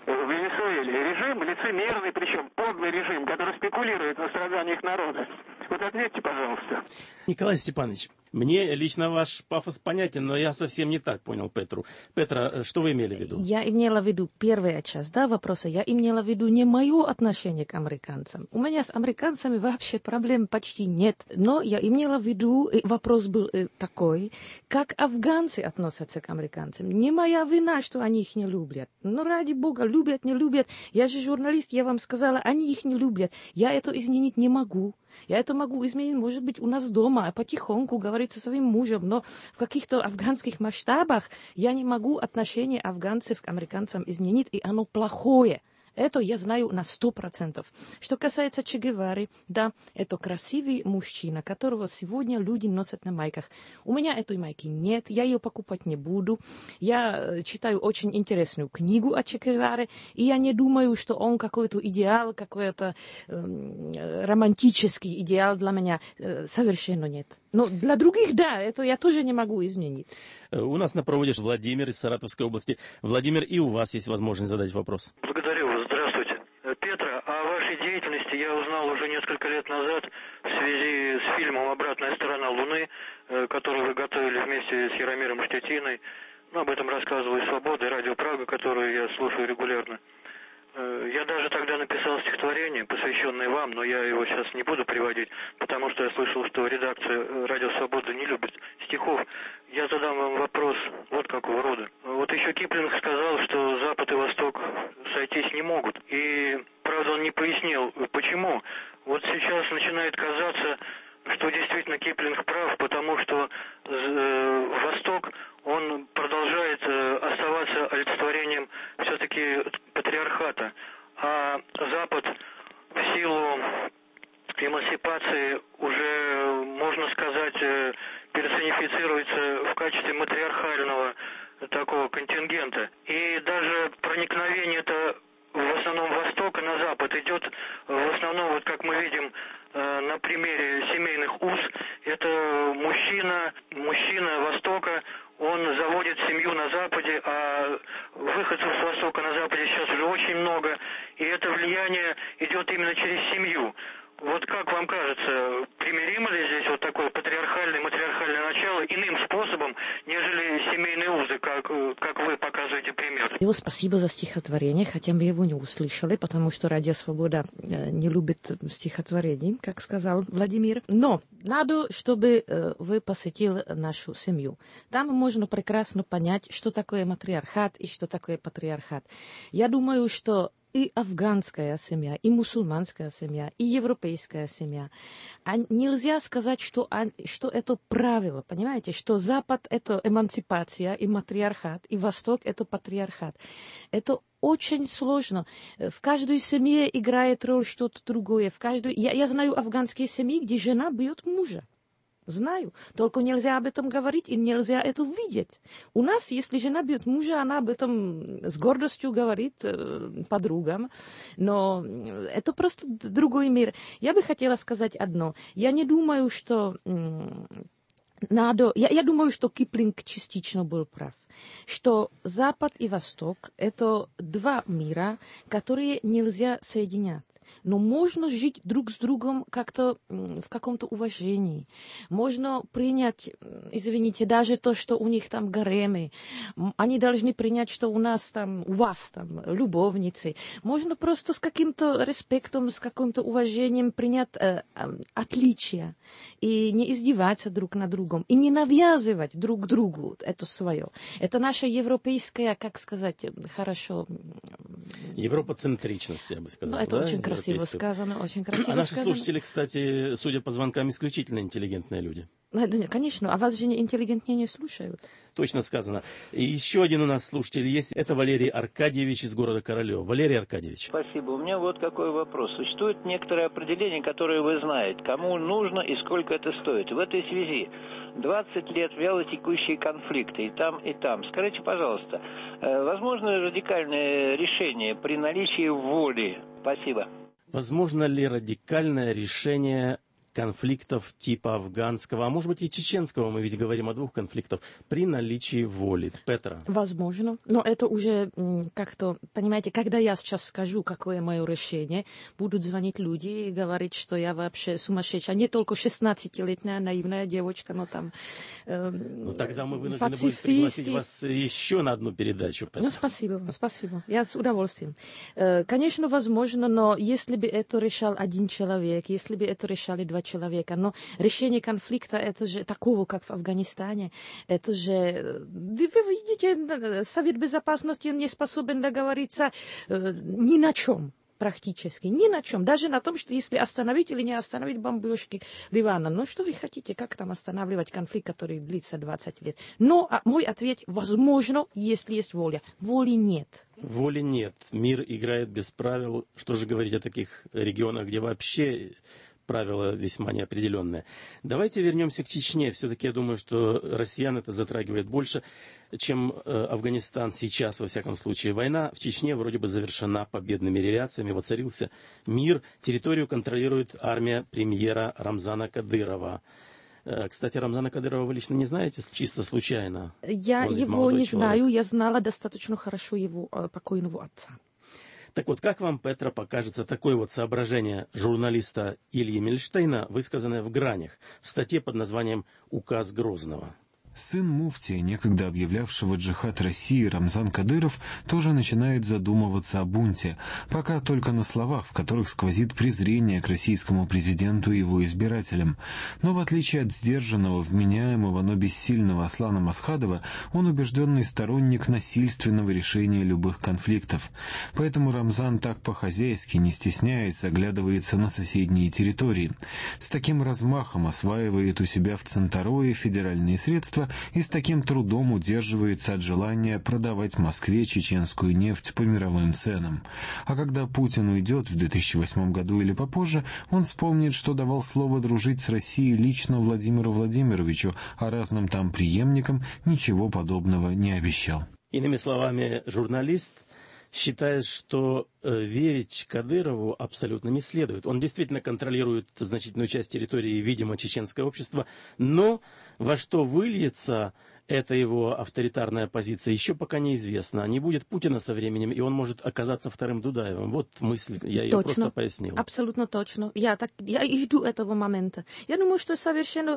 в Венесуэле. Режим лицемерный, причем подлый режим, который спекулирует на страданиях народа. Вот ответьте, пожалуйста. Николай Степанович, мне лично ваш пафос понятен, но я совсем не так понял Петру. Петра, что вы имели в виду? Я имела в виду первая часть, да, вопроса. Я имела в виду не мое отношение к американцам. У меня с американцами вообще проблем почти нет. Но я имела в виду, вопрос был такой, как афганцы относятся к американцам. Не моя вина, что они их не любят. Но ради бога, любят, не любят. Я же журналист, я вам сказала, они их не любят. Я это изменить не могу. Я это могу изменить, может быть, у нас дома, а потихоньку говорить со своим мужем, но в каких-то афганских масштабах я не могу отношение афганцев к американцам изменить, и оно плохое. Это я знаю на сто процентов. Что касается Че Гевары, да, это красивый мужчина, которого сегодня люди носят на майках. У меня этой майки нет, я ее покупать не буду. Я читаю очень интересную книгу о Че Геваре, и я не думаю, что он какой-то идеал, какой-то э, романтический идеал для меня э, совершенно нет. Но для других, да, это я тоже не могу изменить. У нас на проводе Владимир из Саратовской области. Владимир, и у вас есть возможность задать вопрос. Благодарю вас. Здравствуйте. Петра, о вашей деятельности я узнал уже несколько лет назад в связи с фильмом «Обратная сторона Луны», который вы готовили вместе с Яромиром Штетиной. Ну, об этом рассказываю «Свобода» и «Радио Прага», которую я слушаю регулярно. Я даже тогда написал стихотворение, посвященное вам, но я его сейчас не буду приводить, потому что я слышал, что редакция «Радио Свобода» не любит стихов. Я задам вам вопрос вот какого рода. Вот еще Киплинг сказал, что Запад и Восток сойтись не могут. И, правда, он не пояснил, почему. Вот сейчас начинает казаться, что действительно Киплинг прав, потому что э, Восток, он продолжает э, оставаться олицетворением все-таки патриархата, а Запад в силу эмансипации уже, можно сказать, э, персонифицируется в качестве матриархального такого контингента. И даже проникновение это в основном Востока на Запад идет в основном, вот как мы видим э, на примере семейных уз, это мужчина, мужчина Востока, он заводит семью на Западе, а выходцев с Востока на Западе сейчас уже очень много, и это влияние идет именно через семью. Вот как вам кажется, примиримо ли здесь вот такое патриархальное, матриархальное начало иным способом, нежели семейные узы, как, как вы показываете пример? Его спасибо за стихотворение, хотя мы его не услышали, потому что Радио Свобода не любит стихотворений, как сказал Владимир. Но надо, чтобы вы посетили нашу семью. Там можно прекрасно понять, что такое матриархат и что такое патриархат. Я думаю, что и афганская семья, и мусульманская семья, и европейская семья. А нельзя сказать, что, что это правило, понимаете, что Запад — это эмансипация и матриархат, и Восток — это патриархат. Это очень сложно. В каждой семье играет роль что-то другое. В каждой... я, я знаю афганские семьи, где жена бьет мужа. Знаю. Только нельзя об этом говорить и нельзя это видеть. У нас, если жена бьет мужа, она об этом с гордостью говорит э, подругам. Но это просто другой мир. Я бы хотела сказать одно. Я не думаю, что... М- надо... я, я думаю, что Киплинг частично был прав. Что Запад и Восток — это два мира, которые нельзя соединять. Но можно жить друг с другом как-то в каком-то уважении. Можно принять, извините, даже то, что у них там гаремы. Они должны принять, что у нас там, у вас там любовницы. Можно просто с каким-то респектом, с каким-то уважением принять э, э, отличия. И не издеваться друг над другом. И не навязывать друг другу это свое. Это наша европейская, как сказать, хорошо... Европоцентричность, я бы сказал. Ну, это да? очень красиво сказано, очень красиво А наши сказано. слушатели, кстати, судя по звонкам, исключительно интеллигентные люди. Да, конечно, а вас же интеллигентнее не слушают. Точно сказано. И еще один у нас слушатель есть. Это Валерий Аркадьевич из города Королев. Валерий Аркадьевич. Спасибо. У меня вот какой вопрос. Существует некоторое определение, которое вы знаете, кому нужно и сколько это стоит. В этой связи двадцать лет вялотекущие конфликты и там, и там. Скажите, пожалуйста, возможно радикальное решение при наличии воли? Спасибо. Возможно ли радикальное решение конфликтов типа афганского, а может быть и чеченского, мы ведь говорим о двух конфликтах, при наличии воли? Петра. Возможно, но это уже как-то, понимаете, когда я сейчас скажу, какое мое решение, будут звонить люди и говорить, что я вообще сумасшедшая, не только шестнадцатилетняя наивная девочка, но там э, ну, тогда мы вынуждены будем пригласить вас еще на одну передачу. Петра. Ну, спасибо, спасибо, я с удовольствием. Э, конечно, возможно, но если бы это решал один человек, если бы это решали два человека, но решение конфликта, это же такого, как в Афганистане, это же, вы видите, Совет Безопасности не способен договориться э, ни на чем. Практически ни на чем. Даже на том, что если остановить или не остановить бомбежки Ливана. Ну, что вы хотите, как там останавливать конфликт, который длится двадцать лет? Но а, мой ответ, возможно, если есть воля. Воли нет. Воли нет. Мир играет без правил. Что же говорить о таких регионах, где вообще правила весьма неопределенные. Давайте вернемся к Чечне. Все-таки я думаю, что россиян это затрагивает больше, чем э, Афганистан сейчас, во всяком случае. Война в Чечне вроде бы завершена победными реляциями, воцарился мир. Территорию контролирует армия премьера Рамзана Кадырова. Э, кстати, Рамзана Кадырова вы лично не знаете, чисто случайно? Я его не человек. знаю, я знала достаточно хорошо его э, покойного отца. Так вот, как вам, Петра, покажется такое вот соображение журналиста Ильи Мельштейна, высказанное в «Гранях» в статье под названием «Указ Грозного»? Сын муфтия, некогда объявлявшего джихад России, Рамзан Кадыров, тоже начинает задумываться о бунте, пока только на словах, в которых сквозит презрение к российскому президенту и его избирателям. Но в отличие от сдержанного, вменяемого, но бессильного Аслана Масхадова, он убежденный сторонник насильственного решения любых конфликтов. Поэтому Рамзан так по-хозяйски, не стесняясь, оглядывается на соседние территории. С таким размахом осваивает у себя в Центарое федеральные средства и с таким трудом удерживается от желания продавать Москве чеченскую нефть по мировым ценам. А когда Путин уйдет в две тысячи восьмом году или попозже, он вспомнит, что давал слово дружить с Россией лично Владимиру Владимировичу, а разным там преемникам ничего подобного не обещал. Иными словами, журналист считает, что э, верить Кадырову абсолютно не следует. Он действительно контролирует значительную часть территории, видимо, чеченское общество, но во что выльется эта его авторитарная позиция, еще пока неизвестно. Не будет Путина со временем, и он может оказаться вторым Дудаевым. Вот мысль, я ее точно. просто пояснил. Абсолютно точно. Я, так, я и жду этого момента. Я думаю, что совершенно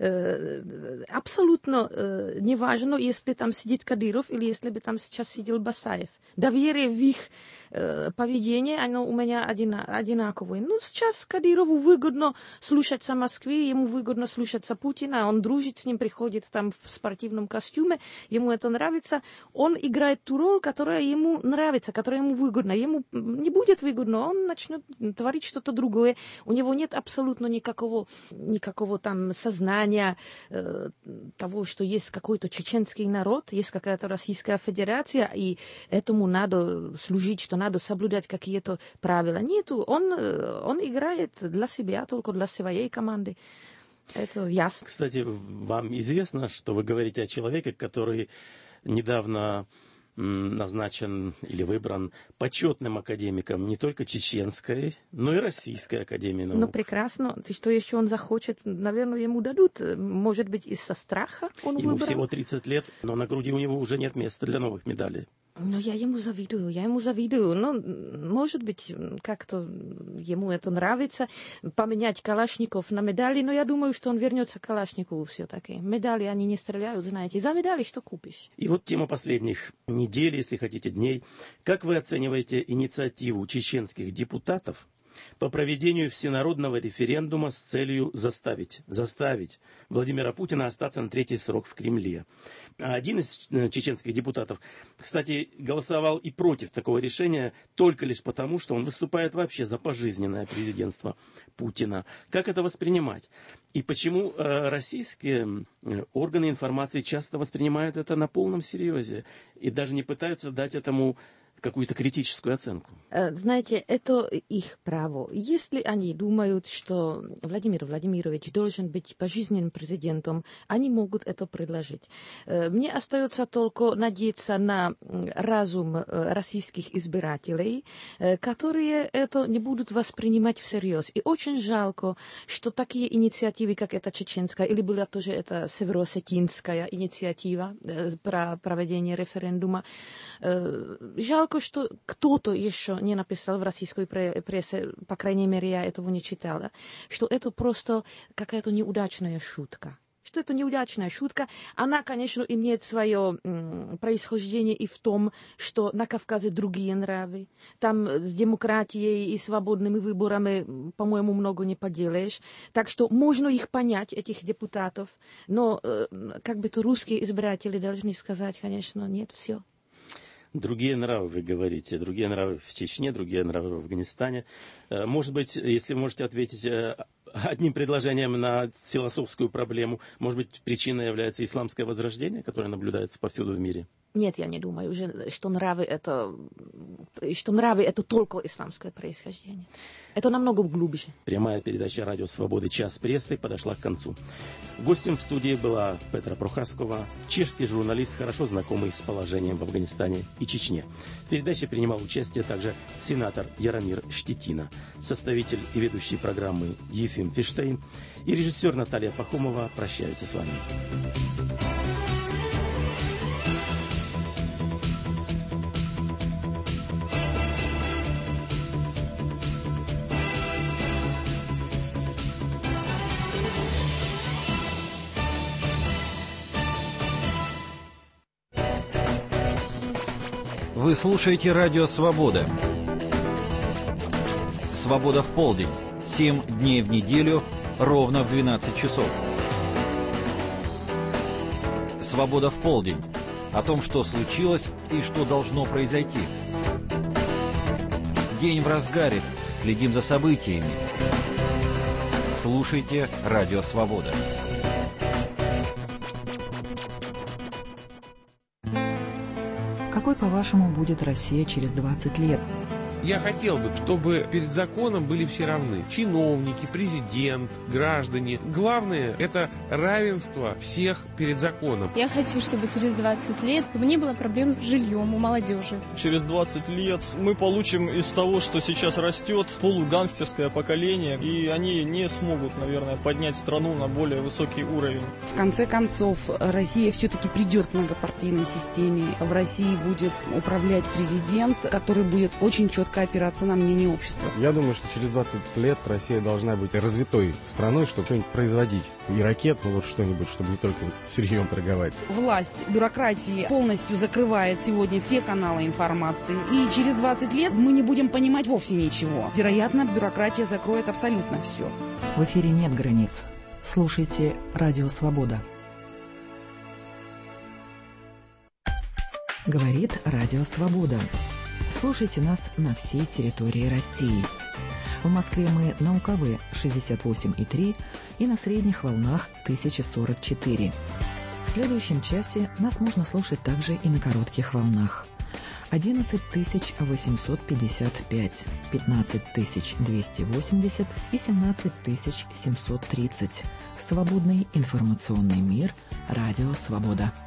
э, абсолютно э, неважно, если там сидит Кадыров или если бы там сейчас сидел Басаев. Доверие в их э, поведение, оно у меня одина, одинаковое. Ну, сейчас Кадырову выгодно слушаться Москве, ему выгодно слушаться Путина, он дружит с ним, приходит там в спортивном костюме, ему это нравится, он играет ту роль, которая ему нравится, которая ему выгодна. Ему не будет выгодно, он начнет творить что-то другое. У него нет абсолютно никакого, никакого там сознания э, того, что есть какой-то чеченский народ, есть какая-то Российская Федерация, и этому надо служить, что надо соблюдать какие-то правила. Нету, он, он играет для себя, только для своей команды. Это ясно. Кстати, вам известно, что вы говорите о человеке, который недавно назначен или выбран почетным академиком не только чеченской, но и российской академии наук. Ну, прекрасно. Что еще он захочет, наверное, ему дадут. Может быть, из-за страха он Ему выбрал. всего тридцать лет, но на груди у него уже нет места для новых медалей. Ну, я ему завидую, я ему завидую. Ну, может быть, как-то ему это нравится, поменять Калашников на медали, но я думаю, что он вернется к Калашникову все-таки. Медали, они не стреляют, знаете. За медали что купишь? И вот тема последних недель, если хотите, дней. Как вы оцениваете инициативу чеченских депутатов по проведению всенародного референдума с целью заставить, заставить Владимира Путина остаться на третий срок в Кремле? Один из чеченских депутатов, кстати, голосовал и против такого решения только лишь потому, что он выступает вообще за пожизненное президентство Путина. Как это воспринимать? И почему э, российские органы информации часто воспринимают это на полном серьезе и даже не пытаются дать этому какую-то критическую оценку. Знаете, это их право. Если они думают, что Владимир Владимирович должен быть пожизненным президентом, они могут это предложить. Мне остается только надеяться на разум российских избирателей, которые это не будут воспринимать всерьез. И очень жалко, что такие инициативы, как эта чеченская, или была тоже эта североосетинская инициатива про проведение референдума, жалко, что кто-то еще не написал в российской прессе, по крайней мере, я этого не читала, что это просто какая-то неудачная шутка. Что это неудачная шутка. Она, конечно, имеет свое м, происхождение и в том, что на Кавказе другие нравы. Там с демократией и свободными выборами, по-моему, много не поделаешь. Так что можно их понять, этих депутатов. Но э, как бы то русские избиратели должны сказать, конечно, нет, все. Другие нравы, вы говорите, другие нравы в Чечне, другие нравы в Афганистане. Может быть, если вы можете ответить одним предложением на философскую проблему, может быть, причиной является исламское возрождение, которое наблюдается повсюду в мире? Нет, я не думаю, что нравы это, что нравы это только исламское происхождение. Это намного глубже. Прямая передача «Радио Свободы. Час прессы» подошла к концу. Гостем в студии была Петра Прохаскова, чешский журналист, хорошо знакомый с положением в Афганистане и Чечне. В передаче принимал участие также сенатор Яромир Штетина, составитель и ведущий программы Ефим Фиштейн и режиссер Наталья Пахомова прощаются с вами. Вы слушаете радио «Свобода». «Свобода в полдень». Семь дней в неделю, ровно в двенадцать часов. «Свобода в полдень». О том, что случилось и что должно произойти. День в разгаре. Следим за событиями. Слушайте радио «Свобода». Какой, по-вашему, будет Россия через двадцать лет? Я хотел бы, чтобы перед законом были все равны. Чиновники, президент, граждане. Главное – это равенство всех перед законом. Я хочу, чтобы через двадцать лет не было проблем с жильем у молодежи. Через двадцать лет мы получим из того, что сейчас растет, полугангстерское поколение, и они не смогут, наверное, поднять страну на более высокий уровень. В конце концов, Россия все-таки придет к многопартийной системе. В России будет управлять президент, который будет очень четко опираться на мнение общества. Я думаю, что через двадцать лет Россия должна быть развитой страной, чтобы что-нибудь производить. И ракет, ну вот что-нибудь, чтобы не только сырьем торговать. Власть бюрократии полностью закрывает сегодня все каналы информации. И через двадцать лет мы не будем понимать вовсе ничего. Вероятно, бюрократия закроет абсолютно все. В эфире нет границ. Слушайте радио «Свобода». Говорит радио «Свобода». Слушайте нас на всей территории России. В Москве мы на УКВ шестьдесят восемь и три и на средних волнах тысяча сорок четыре. В следующем часе нас можно слушать также и на коротких волнах. одиннадцать тысяч восемьсот пятьдесят пять, пятнадцать тысяч двести восемьдесят и семнадцать тысяч семьсот тридцать. Свободный информационный мир. Радио «Свобода».